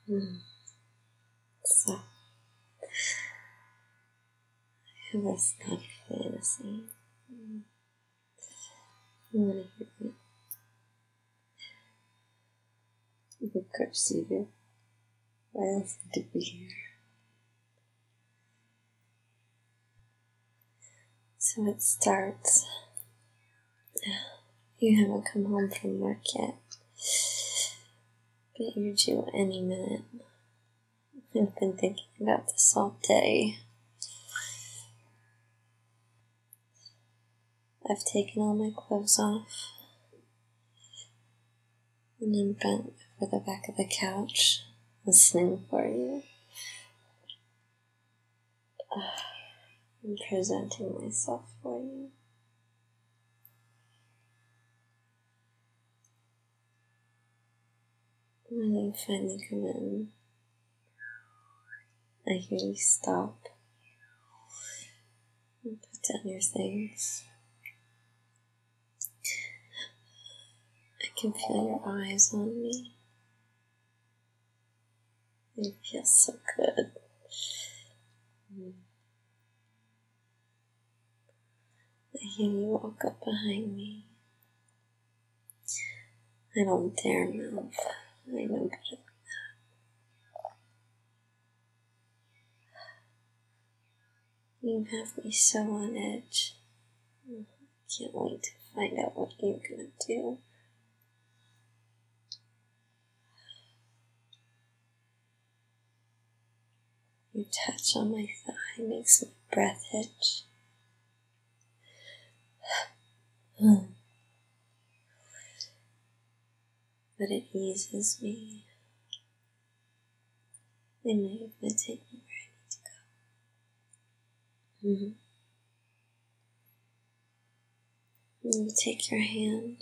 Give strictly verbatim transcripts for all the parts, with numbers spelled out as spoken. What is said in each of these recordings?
Mm. So, I have this naughty fantasy. Mm. You want to hear it? Of course you do. Why else would you be here? So it starts. You haven't come home from work yet, but you're due any minute. I've been thinking about this all day. I've taken all my clothes off, and I'm bent over the back of the couch, listening for you. I'm presenting myself for you. When you finally come in, I hear you stop and put down your things. I can feel your eyes on me. It feels so good. I hear you walk up behind me. I don't dare move. I know better than that. You have me so on edge. I can't wait to find out what you're gonna do. Your touch on my thigh makes my breath hitch. But it eases me. I know you're gonna take me where I need to go. Mm-hmm. And you take your hand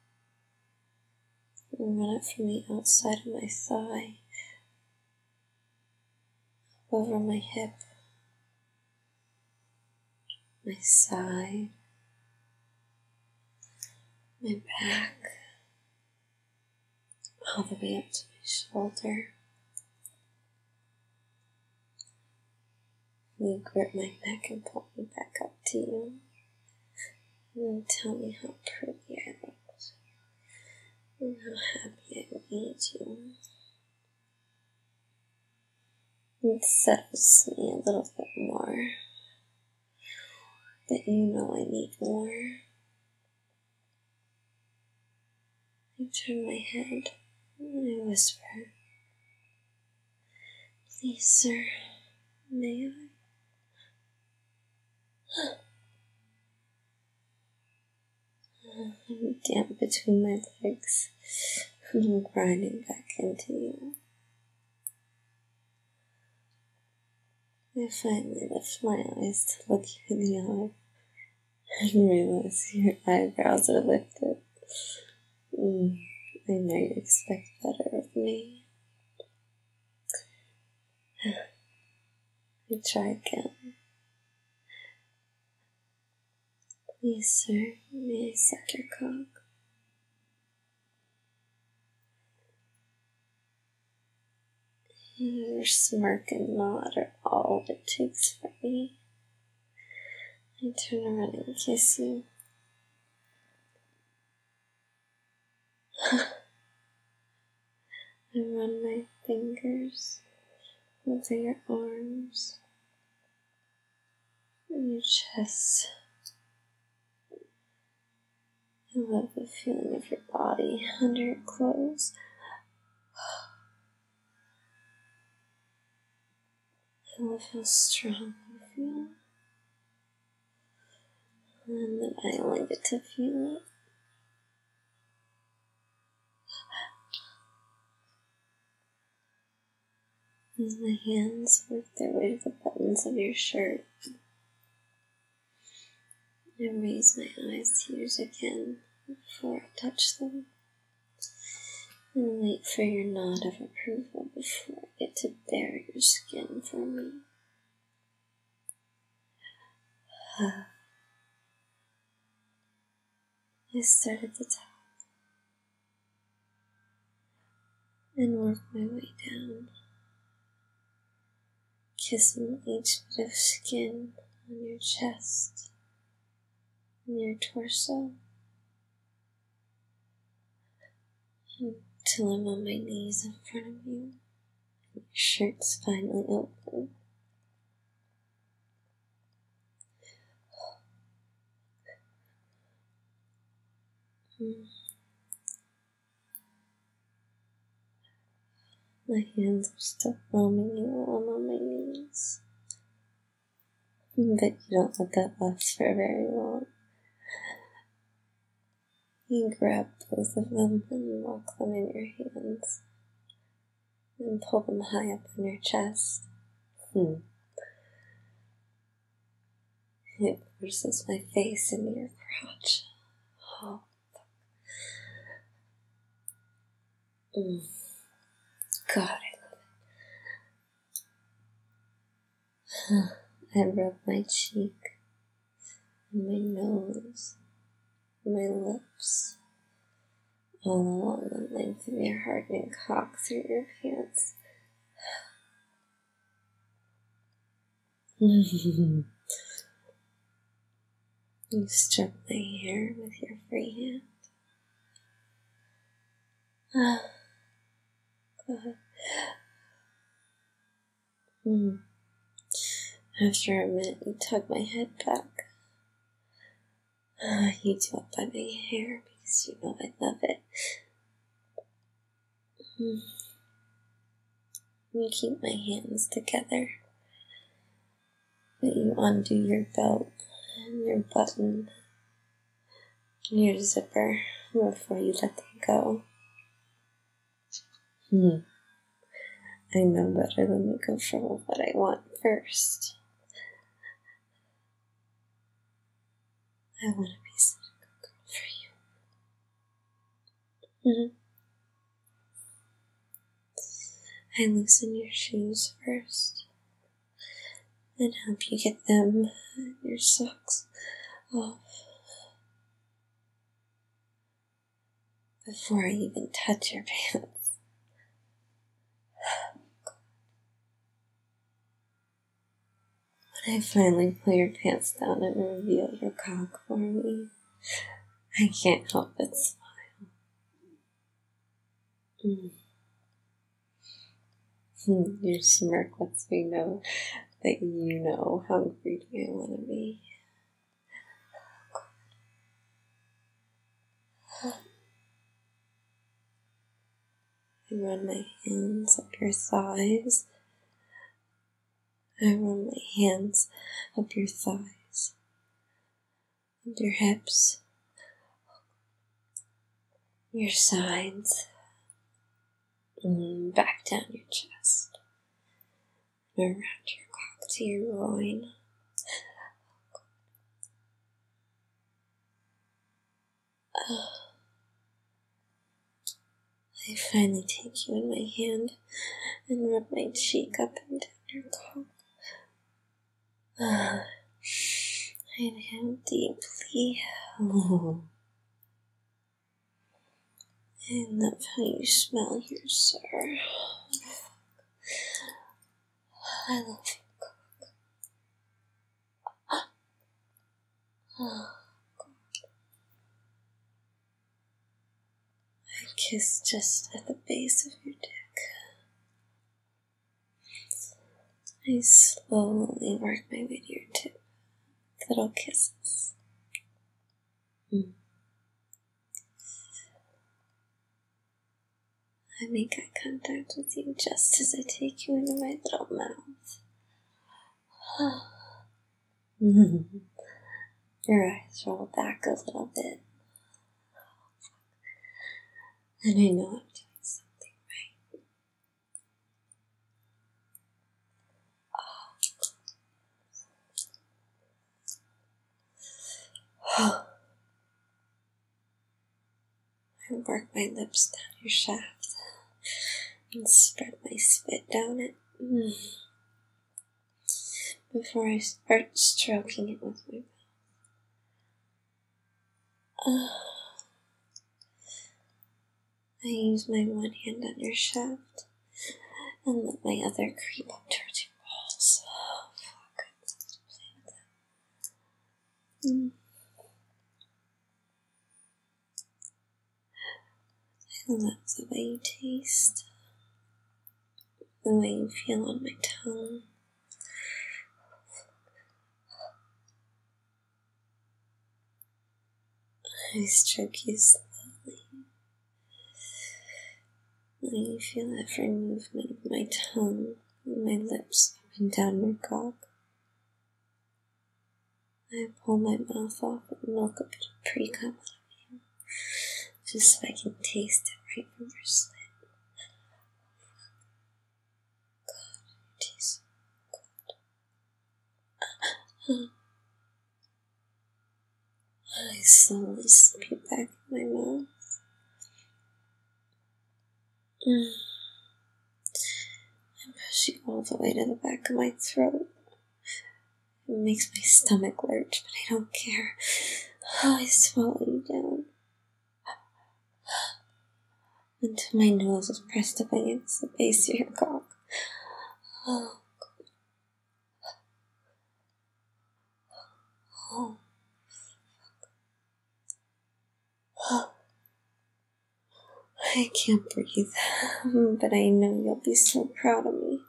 and run it from the outside of my thigh over my hip, my side, my back, all the way up to my shoulder. You grip my neck and pull me back up to you. And tell me how pretty I looked and how happy I made you. It settles me a little bit more. But you know I need more. I turn my head and I whisper, "Please, sir, may I?" I'm down between my legs and I'm grinding back into you. I finally lift my eyes to look you in the eye and realize your eyebrows are lifted. Mm, I know you expect better of me. I try again. "Please, sir, may I suck your cock?" Your smirk and nod are all it takes for me. I turn around and kiss you. I run my fingers over your arms and your chest. I love the feeling of your body under your clothes. I love how strong you feel. And that I only get to feel it. As my hands work their way to the buttons of your shirt, I raise my eyes to yours again before I touch them, and wait for your nod of approval before I get to bare your skin for me. I start at the top. and work my way down, kissing each bit of skin on your chest and your torso until I'm on my knees in front of you and your shirt's finally open. Mm. My hands are still roaming you while I'm on my knees. But you don't let that last for very long. You grab both of them and lock them in your hands and pull them high up on your chest. Hmm. It forces my face into your crotch. Oh. Mm. God, I love it. I rub my cheek, and my nose, and my lips, all along the length of your hardening cock through your pants. You strip my hair with your free hand. Ah, God. Mm. After a minute, you tug my head back. Ah, you do it by my hair because you know I love it. Mm. You keep my hands together, but you undo your belt and your button and your zipper before you let them go. Hmm. I know better than to go for what I want first. I want to be such a good girl for you. Mm-hmm. I loosen your shoes first and help you get them and your socks off before I even touch your pants. When I finally pull your pants down and reveal your cock for me, I can't help but smile. Mm. Your smirk lets me know that you know how greedy I want to be. I run my hands up your thighs. I run my hands up your thighs and your hips, your sides, and back down your chest, and around your cock to your groin. Oh. I finally take you in my hand and rub my cheek up and down your cock. Ah. I inhale deeply. Oh. I love how you smell here, sir. I love you, cock. Oh, God. I kiss just at the base of your dick. I slowly work my way to your tip. Little kisses. Mm. I make eye contact with you just as I take you into my little mouth. Your eyes roll back a little bit. And I know I'm doing something right. I work my lips down your shaft and spread my spit down it mm. before I start stroking it with my mouth. Oh. I use my one hand on your shaft and let my other creep up towards your balls. Oh, fuck. I'm supposed to play with that. Mm. I love the way you taste, the way you feel on my tongue. I stroke you slowly, letting you feel every movement of my tongue and my lips up and down your cock. I pull my mouth off and milk a bit of pre-cum out of you, just so I can taste it right from your slit. God, it tastes so good. I slowly slip you back in my mouth. Mm. I push you all the way to the back of my throat. It makes my stomach lurch, but I don't care. Oh, I swallow you down until my nose is pressed up against the base of your cock. Oh, oh, oh. I can't breathe, but I know you'll be so proud of me.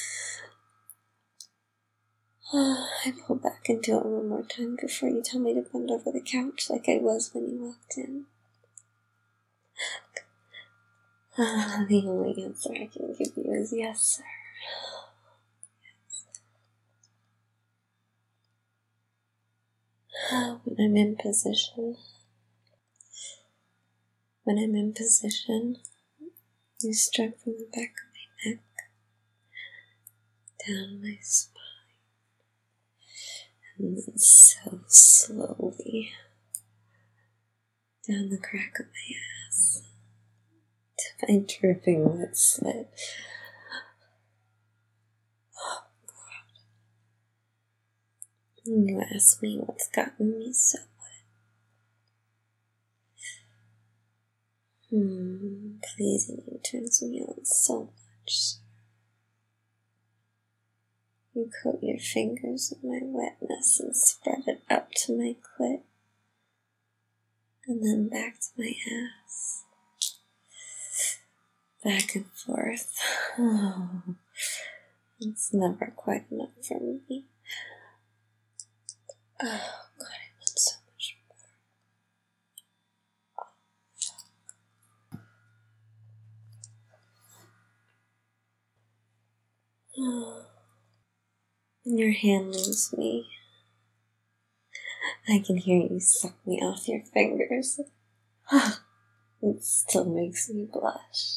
Oh, I pull back and do it one more time before you tell me to bend over the couch like I was when you walked in. Ah, the only answer I can give you is yes, sir. Ah, when I'm in position, when I'm in position, you stroke from the back of my neck, down my spine, and then so slowly, down the crack of my ass, to my dripping wet slit. Oh, God. And you ask me what's gotten me so wet. Hmm, pleasing you turns me on so much. You coat your fingers in my wetness and spread it up to my clit, and then back to my ass. Back and forth. Oh, it's never quite enough for me. Oh, God, I want so much more. Oh. When your hand leaves me, I can hear you suck me off your fingers. It still makes me blush.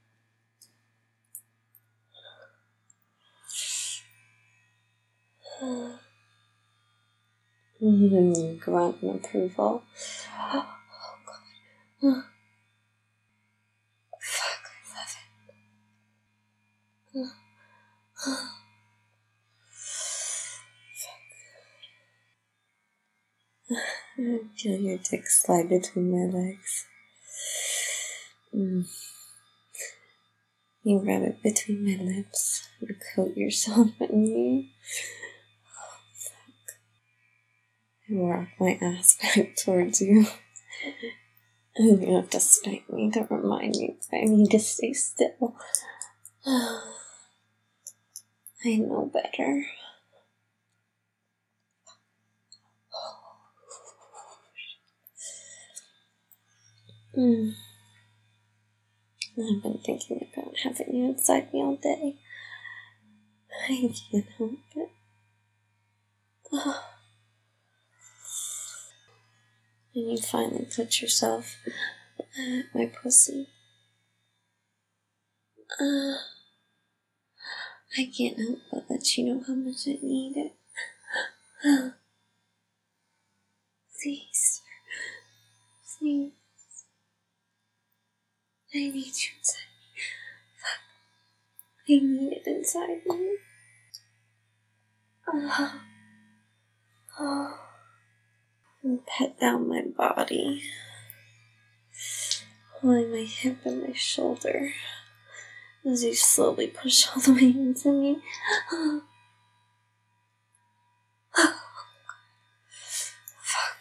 Mm, grunt in approval. Oh, God. Fuck, I love it. I feel your dick slide between my legs. Mm. You rub it between my lips. You coat yourself in me. Oh, fuck. I rock my ass back towards you. And you have to spank me to remind me that I need to stay still. I know better. Mm. I've been thinking about having you inside me all day. I can't help it. Oh. And you finally put yourself at my pussy. Uh, I can't help but let you know how much I need it. Uh, please, please. I need you inside me. Fuck. I need it inside me. Oh. Oh. And pet down my body. pulling my hip and my shoulder as you slowly push all the way into me. Fuck.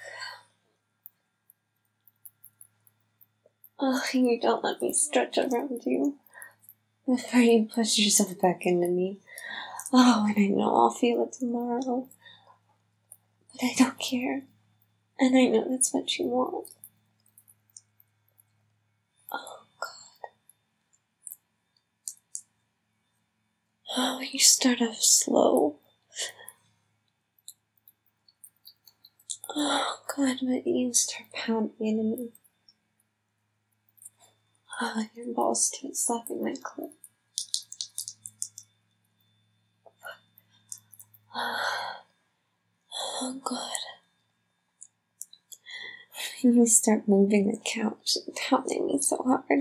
Oh, you don't let me stretch around you before you push yourself back into me. Oh, and I know I'll feel it tomorrow. But I don't care. And I know that's what you want. Oh, God. Oh, you start off slow. Oh, God, but you start pounding into me. Oh, and your balls start slapping my clit. Oh, God. And you start moving the couch and pounding me so hard.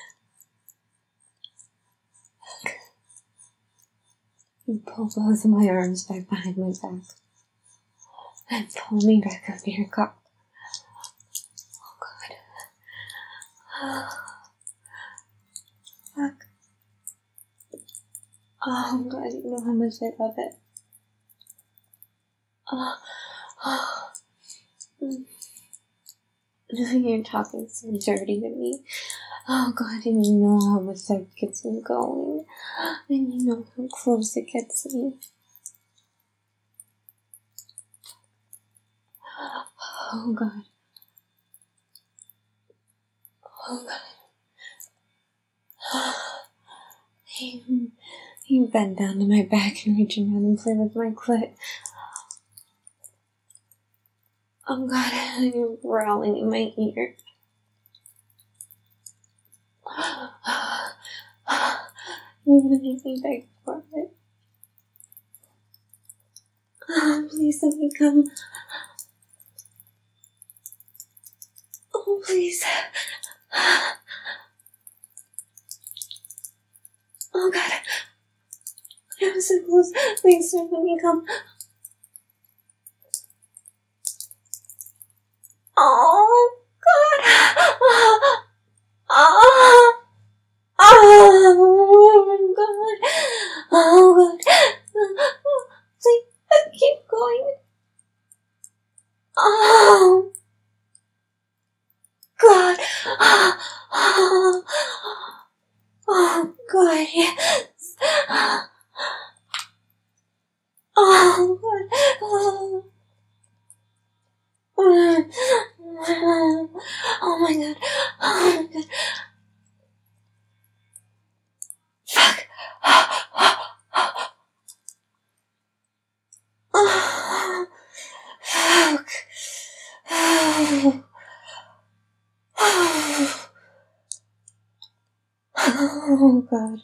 You pull both of my arms back behind my back and pull me back up to your cock. Oh, God. Oh, fuck. Oh, God, you know how much I love it. Oh, oh. Mm. You're talking so dirty to me. Oh, God, and you know how much that gets me going. And you know how close it gets me. Oh, God. Oh, God. You, you bend down to my back and reach around and play with my clit. Oh, God, and you're growling in my ear. You're gonna make me beg for it. Oh, please let me come. Oh, please. Oh, God. I was so close. Please don't let me come. Oh, God. Oh, oh, God. Oh, God. Please, keep going. Oh, God. Oh, oh, God, yes. Oh, God. Oh. Oh my God. Oh my God. Fuck. Oh, fuck. Oh. Oh. Oh, God.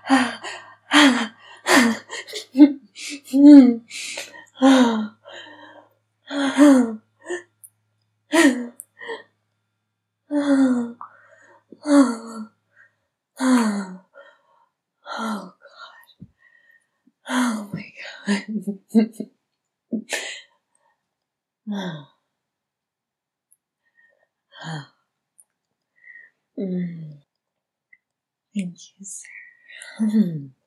Oh. Oh. Oh. Oh. Oh. Oh, God. Oh, my God. Oh. Oh. Mm. Thank you, sir.